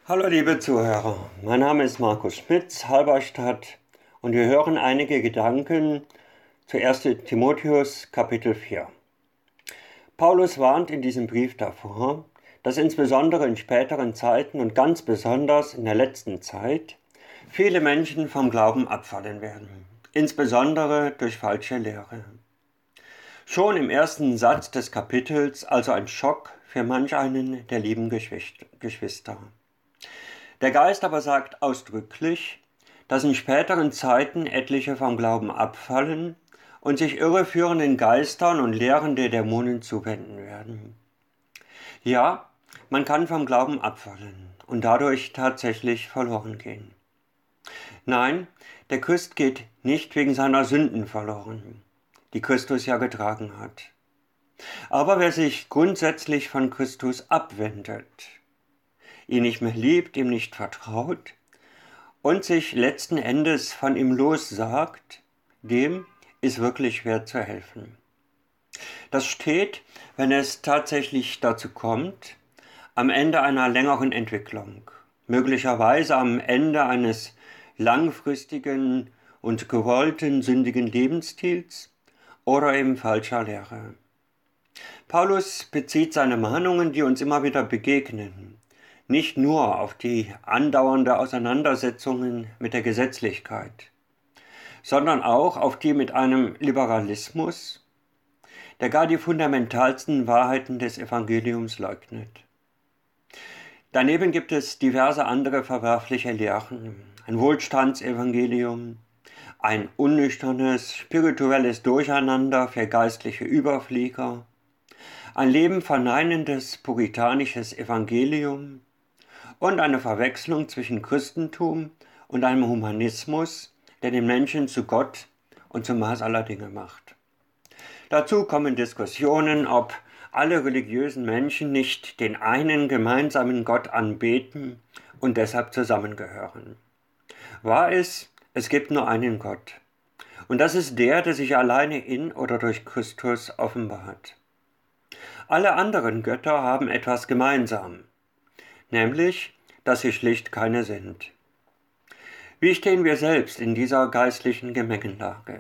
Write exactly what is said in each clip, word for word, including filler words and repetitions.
Hallo liebe Zuhörer, mein Name ist Markus Schmitz, Halberstadt, und wir hören einige Gedanken zu ersten Timotheus Kapitel vier. Paulus warnt in diesem Brief davor, dass insbesondere in späteren Zeiten und ganz besonders in der letzten Zeit viele Menschen vom Glauben abfallen werden, insbesondere durch falsche Lehre. Schon im ersten Satz des Kapitels also ein Schock für manch einen der lieben Geschwister. Der Geist aber sagt ausdrücklich, dass in späteren Zeiten etliche vom Glauben abfallen und sich irreführenden Geistern und Lehren der Dämonen zuwenden werden. Ja, man kann vom Glauben abfallen und dadurch tatsächlich verloren gehen. Nein, der Christ geht nicht wegen seiner Sünden verloren, die Christus ja getragen hat. Aber wer sich grundsätzlich von Christus abwendet, ihn nicht mehr liebt, ihm nicht vertraut und sich letzten Endes von ihm lossagt, dem ist wirklich schwer zu helfen. Das steht, wenn es tatsächlich dazu kommt, am Ende einer längeren Entwicklung, möglicherweise am Ende eines langfristigen und gewollten sündigen Lebensstils oder eben falscher Lehre. Paulus bezieht seine Mahnungen, die uns immer wieder begegnen, nicht nur auf die andauernde Auseinandersetzungen mit der Gesetzlichkeit, sondern auch auf die mit einem Liberalismus, der gar die fundamentalsten Wahrheiten des Evangeliums leugnet. Daneben gibt es diverse andere verwerfliche Lehren, ein Wohlstandsevangelium, ein unnüchternes, spirituelles Durcheinander für geistliche Überflieger, ein Leben verneinendes puritanisches Evangelium und eine Verwechslung zwischen Christentum und einem Humanismus, der den Menschen zu Gott und zum Maß aller Dinge macht. Dazu kommen Diskussionen, ob alle religiösen Menschen nicht den einen gemeinsamen Gott anbeten und deshalb zusammengehören. Wahr ist, es gibt nur einen Gott. Und das ist der, der sich alleine in oder durch Christus offenbart. Alle anderen Götter haben etwas gemeinsam, nämlich, dass sie schlicht keine sind. Wie stehen wir selbst in dieser geistlichen Gemengelage?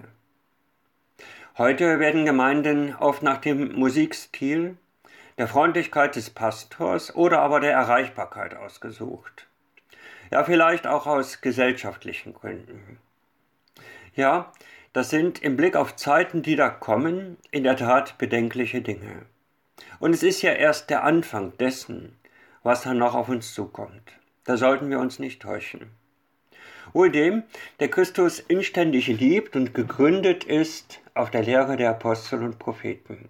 Heute werden Gemeinden oft nach dem Musikstil, der Freundlichkeit des Pastors oder aber der Erreichbarkeit ausgesucht. Ja, vielleicht auch aus gesellschaftlichen Gründen. Ja, das sind im Blick auf Zeiten, die da kommen, in der Tat bedenkliche Dinge. Und es ist ja erst der Anfang dessen, was dann noch auf uns zukommt. Da sollten wir uns nicht täuschen. Wohl dem, der Christus inständig liebt und gegründet ist auf der Lehre der Apostel und Propheten.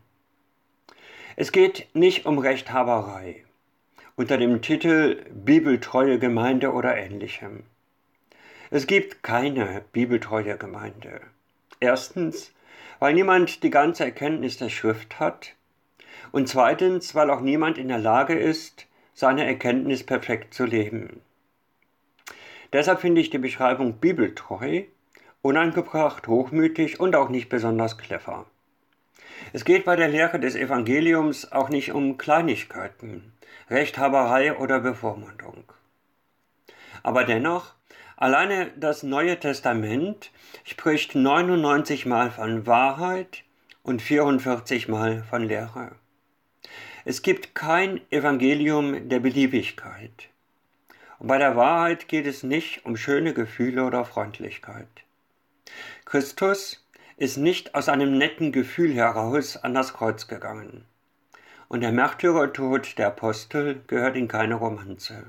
Es geht nicht um Rechthaberei unter dem Titel Bibeltreue Gemeinde oder ähnlichem. Es gibt keine bibeltreue Gemeinde. Erstens, weil niemand die ganze Erkenntnis der Schrift hat, und zweitens, weil auch niemand in der Lage ist, seine Erkenntnis perfekt zu leben. Deshalb finde ich die Beschreibung bibeltreu unangebracht, hochmütig und auch nicht besonders clever. Es geht bei der Lehre des Evangeliums auch nicht um Kleinigkeiten, Rechthaberei oder Bevormundung. Aber dennoch, alleine das Neue Testament spricht neunundneunzig Mal von Wahrheit und vierundvierzig Mal von Lehre. Es gibt kein Evangelium der Beliebigkeit. Und bei der Wahrheit geht es nicht um schöne Gefühle oder Freundlichkeit. Christus ist nicht aus einem netten Gefühl heraus an das Kreuz gegangen. Und der Märtyrertod der Apostel gehört in keine Romanze.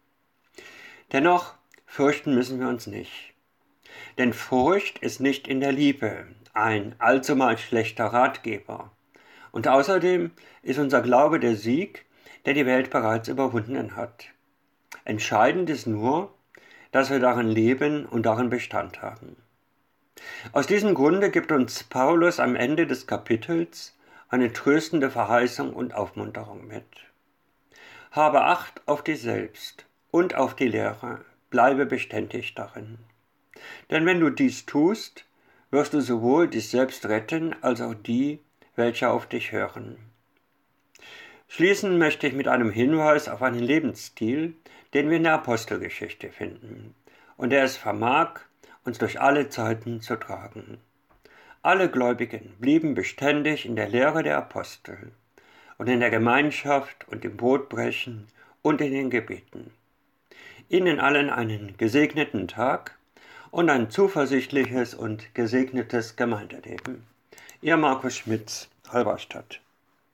Dennoch fürchten müssen wir uns nicht. Denn Furcht ist nicht in der Liebe ein allzumal schlechter Ratgeber. Und außerdem ist unser Glaube der Sieg, der die Welt bereits überwunden hat. Entscheidend ist nur, dass wir darin leben und darin Bestand haben. Aus diesem Grunde gibt uns Paulus am Ende des Kapitels eine tröstende Verheißung und Aufmunterung mit. Habe Acht auf dich selbst und auf die Lehre, bleibe beständig darin. Denn wenn du dies tust, wirst du sowohl dich selbst retten, als auch die, welche auf dich hören. Schließen möchte ich mit einem Hinweis auf einen Lebensstil, den wir in der Apostelgeschichte finden und der es vermag, uns durch alle Zeiten zu tragen. Alle Gläubigen blieben beständig in der Lehre der Apostel und in der Gemeinschaft und im Brotbrechen und in den Gebeten. Ihnen allen einen gesegneten Tag und ein zuversichtliches und gesegnetes Gemeindeleben. Ihr Markus Schmitz, Halberstadt.